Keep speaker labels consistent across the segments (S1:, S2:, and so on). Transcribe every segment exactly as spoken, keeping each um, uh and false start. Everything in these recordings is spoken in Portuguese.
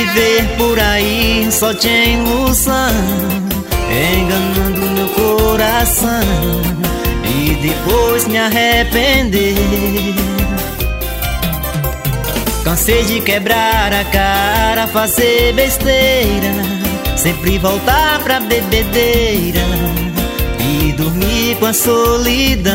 S1: viver por aí só de ilusão, enganando meu coração e depois me arrepender. Cansei de quebrar a cara, fazer besteira, sempre voltar pra bebedeira e dormir com a solidão.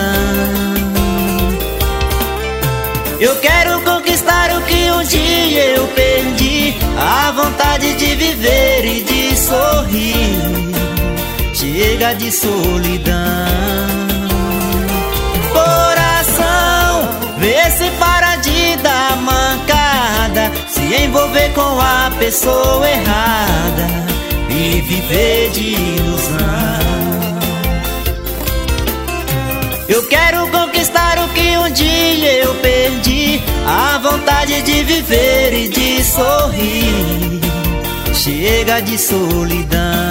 S1: Eu quero conquistar o que um dia eu perdi, a vontade de viver e de sorrir. Chega de solidão. Coração, vê se para de dar mancada, se envolver com a pessoa errada e viver de ilusão. Eu quero conquistar o que um dia eu perdi, a vontade de viver e de sorrir. Chega de solidão.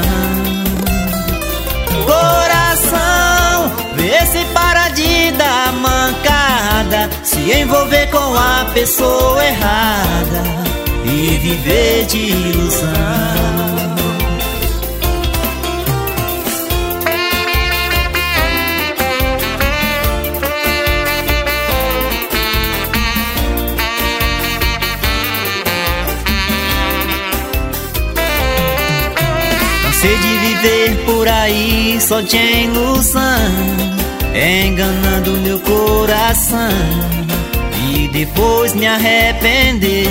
S1: Coração, vê se para de dar mancada, se envolver com a pessoa errada e viver de ilusão. Cansei de viver por aí só de ilusão, enganando meu coração e depois me arrepender.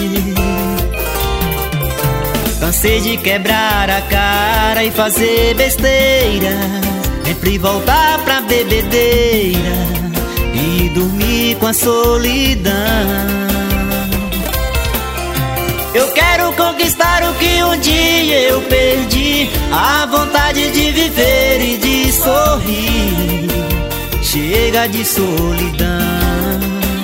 S1: Cansei de quebrar a cara e fazer besteira, sempre voltar pra bebedeira e dormir com a solidão. Eu quero conquistar o que um dia eu perdi, a vontade de viver e de sorrir. Chega de solidão.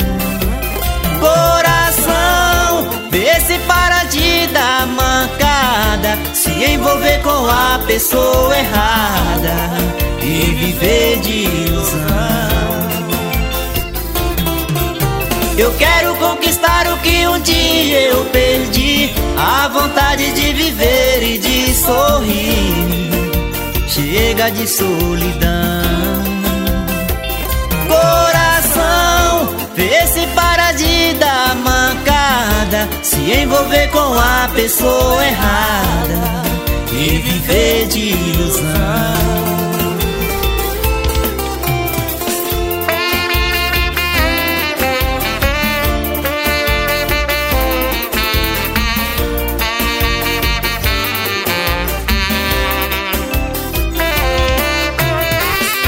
S1: Coração, vê se para de dar mancada, se envolver com a pessoa errada e viver de ilusão. Eu quero conquistar o que um dia eu perdi, a vontade de viver e de sorrir. Chega de solidão. Coração, vê se para de dar mancada, se envolver com a pessoa errada e viver de ilusão.